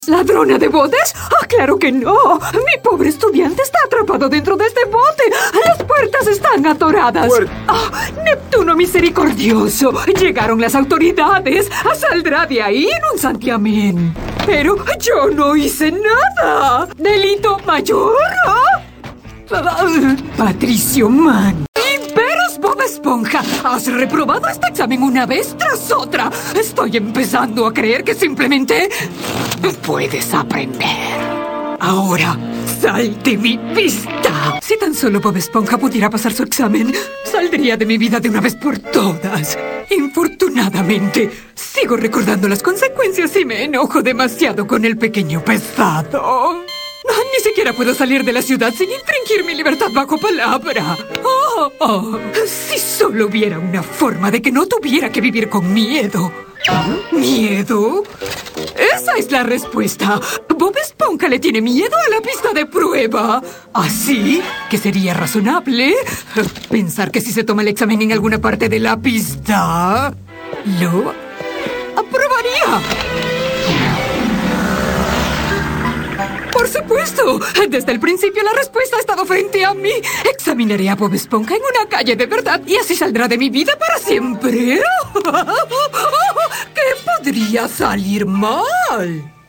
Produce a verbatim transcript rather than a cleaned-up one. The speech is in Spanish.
¿Ladrona de botes? ¡Ah, claro que no! Mi pobre estudiante está atrapado dentro de este bote. Las puertas están atoradas. ¡Ah, Neptuno misericordioso! Llegaron las autoridades. Saldrá de ahí en un santiamén. Pero yo no hice nada. ¿Delito mayor? ¿Ah? Patricio Man. ¡Veros, Bob Esponja! ¡Has reprobado este examen una vez tras otra! Estoy empezando a creer que simplemente puedes aprender. Ahora, sal de mi vista. Si tan solo Bob Esponja pudiera pasar su examen, saldría de mi vida de una vez por todas. Infortunadamente, sigo recordando las consecuencias y me enojo demasiado con el pequeño pesado. Ni siquiera puedo salir de la ciudad sin infringir mi libertad bajo palabra. Oh, oh. Si solo hubiera una forma de que no tuviera que vivir con miedo. ¿Miedo? Esa es la respuesta. Bob Esponja le tiene miedo a la pista de prueba. Así que sería razonable pensar que si se toma el examen en alguna parte de la pista, lo aprobaría. ¡Por supuesto! Desde el principio la respuesta ha estado frente a mí. Examinaré a Bob Esponja en una calle de verdad y así saldrá de mi vida para siempre. ¿Qué podría salir mal?